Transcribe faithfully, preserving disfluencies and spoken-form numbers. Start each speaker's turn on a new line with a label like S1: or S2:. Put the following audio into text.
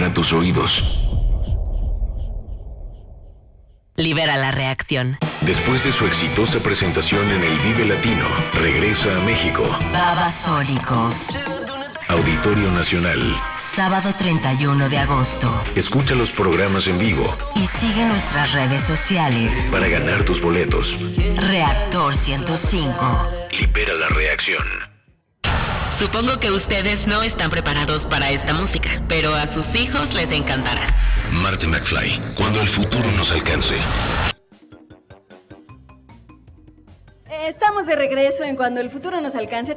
S1: a tus oídos.
S2: Libera la reacción.
S1: Después de su exitosa presentación en el Vive Latino, regresa a México.
S2: Babasónicos.
S1: Auditorio Nacional.
S2: Sábado treinta y uno de agosto.
S1: Escucha los programas en vivo.
S2: Y sigue nuestras redes sociales.
S1: Para ganar tus boletos.
S2: Reactor ciento cinco.
S1: Libera la reacción.
S3: Supongo que ustedes no están preparados para esta música, pero a sus hijos les encantará.
S1: Marty McFly, cuando el futuro nos alcance.
S4: Estamos de regreso en Cuando el futuro nos alcance.